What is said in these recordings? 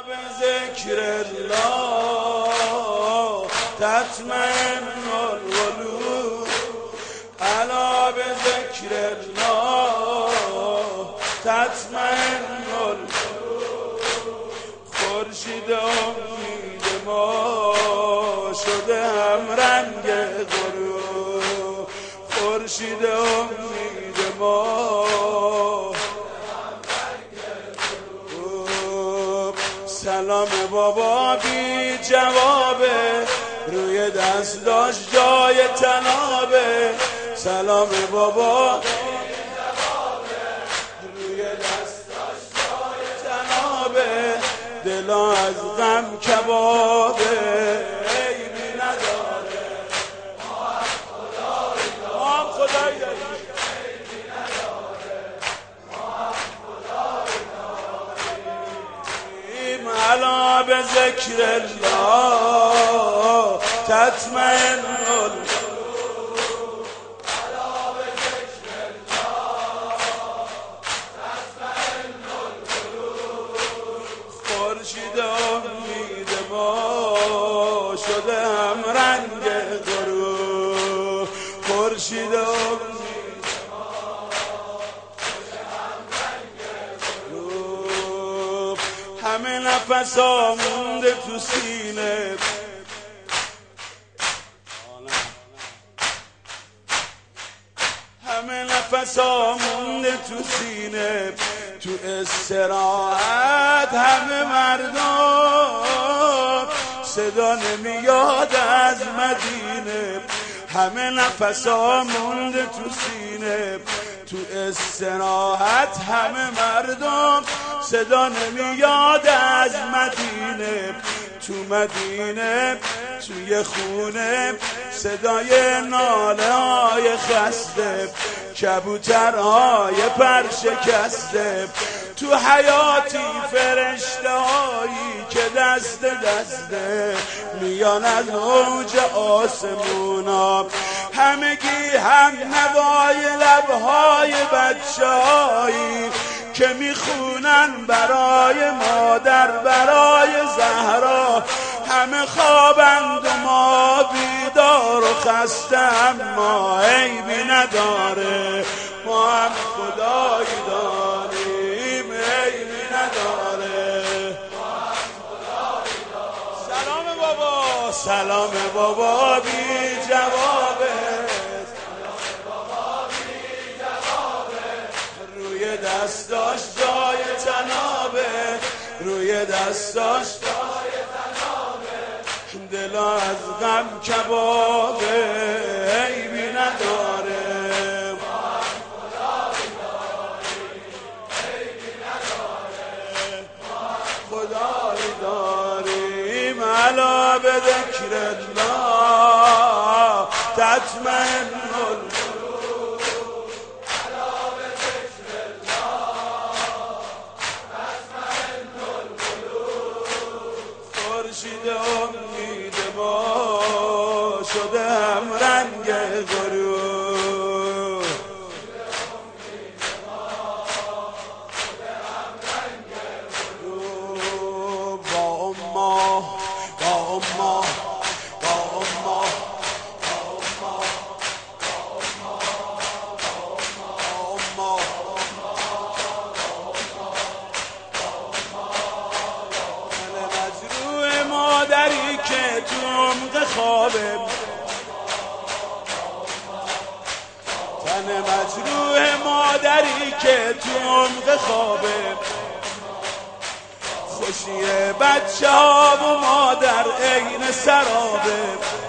بذكر الله تطمئن القلوب الا بذكر الله تطمئن القلوب خورشید امید ما شده هم رنگ غروب خورشید امید ما سلام بابا بی جوابه روی دست داشت جای تنابه سلام بابا بی جوابه روی دست داشت جای تنابه دلا از غم کبابه عیبی نداره ما هم خدایی داریم الا بذکر الله تطمئن القلوب الا بذکر الله تطمئن القلوب خورشید امید ما شده هم رنگ غروب خورشید امید ما شده هم رنگ غروب همه نفسا مونده تو سینه همه نفسا مونده تو سینه تو استراحت همه مردم صدا نمیاد از مدینه همه نفسا مونده تو سینه تو استراحت همه مردم صدا نمیاد از مدینه تو مدینه توی خونه صدای ناله های خسته کبوترهای پر شکسته تو حیاتی فرشته هایی که دست دسته میان از اوج آسمونا همگی هم نوای لبهای بچه هایی که میخونن برای مادر برای زهرا همه خوابند و ما بیدار و خسته اما عیبی نداره ما هم خدایی داریم عیبی نداره ما هم خدایی داریم سلام بابا سلام بابا بی جوابه روی دستاش جای تنابه روی دستاش جای تنابه دلا از غم کبابه عیبی نداره ما هم خدایی داریم عیبی نداره ما هم خدایی داریم الا بذکر الله تطمئن خورشید امید ما شده هم رنگ غروب با اما با اما با اما مادری که تو عمق خوابه تن مجروح مادری که تو عمق خوابه خوشی بچه ها و مادر عین سرابه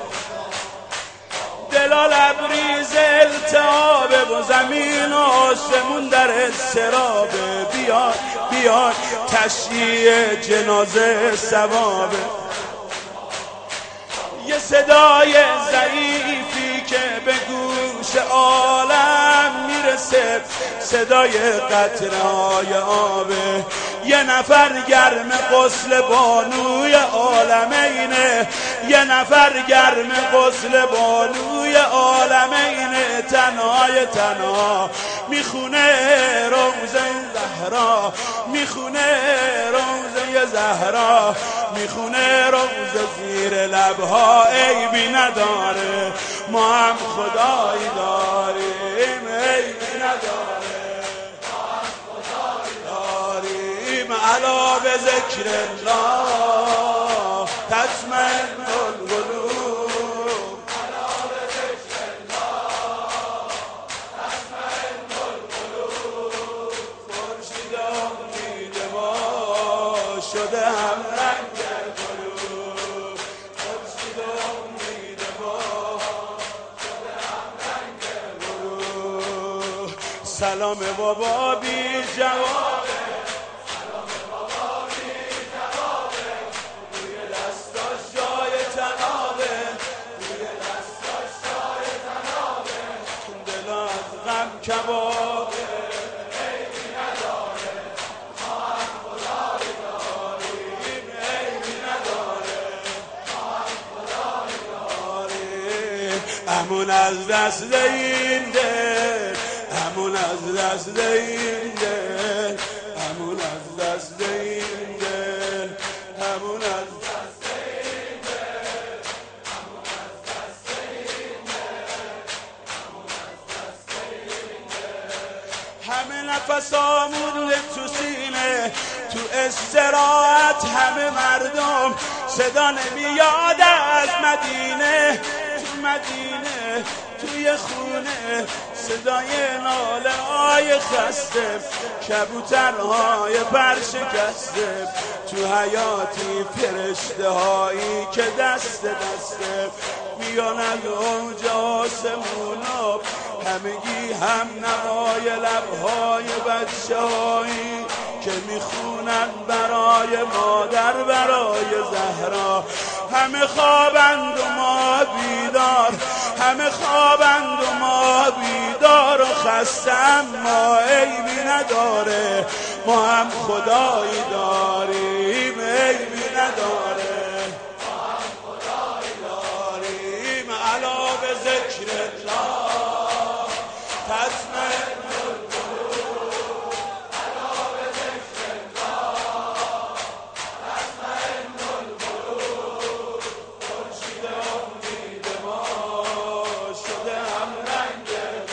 دلا لبریز التهابه و زمین و آسمون در اضطرابه بیان بیان تشییع جنازه ثوابه یه صدای ضعیفی که به گوش عالم میرسه صدای قطره‌های آبه یه نفر گرم غسل بانوی عالمینه یه نفر گرم غسل بانوی عالمینه تنهای تنها میخونه روزه زهرا میخونه روزه زهرا میخونه روز زیر لبها عیبی نداره ما هم خدایی داریم عیبی نداره ما هم خدایی داریم علا به ذکر الله تطمئن القلوب علا به ذکر الله تطمئن القلوب خورشید امید ما شده هم رنگ گلو خورشید امید ما شده هم رنگ گلو سلام بابا بی جوابه سلام بابا بی جوابه روی دستاش جای تنابه روی دستاش جای تنابه دل از غم کبابه عیبی نداره ما هم خدایی داریم عیبی نداره ما هم خدایی داریم امون از دست این دل امون از دست این دل امون از دست این دل امون از دست این دل امون از دست این دل امون از دست این دل همه نفسامون تو سینه تو استراحت همه مردم صدا نمیاد از مدینه تو مدینه توی خونه صدای ناله های خسته کبوترهای پرشکسته تو حیاتی فرشته هایی که دست دسته میان از اوج آسمونا همگی هم نوای لبهای بچه هایی که میخونن برای مادر برای زهرا همه خوابند و ما بیدار همه خوابند و ما بیدار و خسته اما عیبی نداره ما هم خدایی داریم عیبی نداره ما هم خدایی داریم علا به ذکر الله تطمئن القلوب علا به ذکر الله تطمئن القلوب خورشید امید ما شده هم رنگ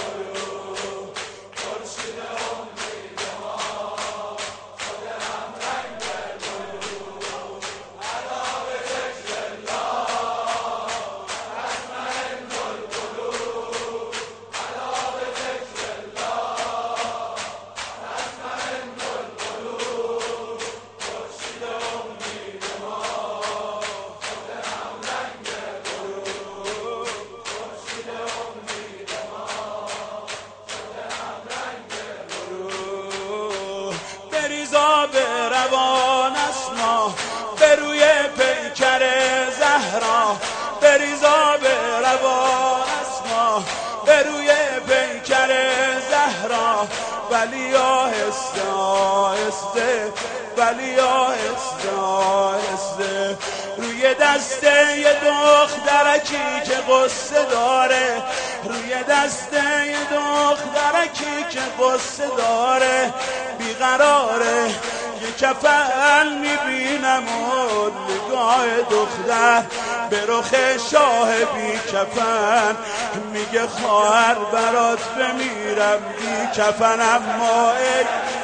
گلو خورشید امید ما شده هم رنگ گلو علا به ذکر الله تطمئن القلوب علا به ذکر الله تطمئن القلوب خورشید امید ما شده هم رنگ گلو خورشید امید ما شده هم رنگ گلو بریزا به روان اسما به روی پیکر زهرا بریزا به روان اسما به روی پیکر زهرا ولی آهسته آهسته ولی آهسته آهسته روی دسته یه دخترکی که قصه داره روی دسته یه دخترکی که قصه داره بیقراره یه کفن میبینم و نگاه دختر به رخ شاه بی کفن میگه خواهر برات بمیرم بی کفن اما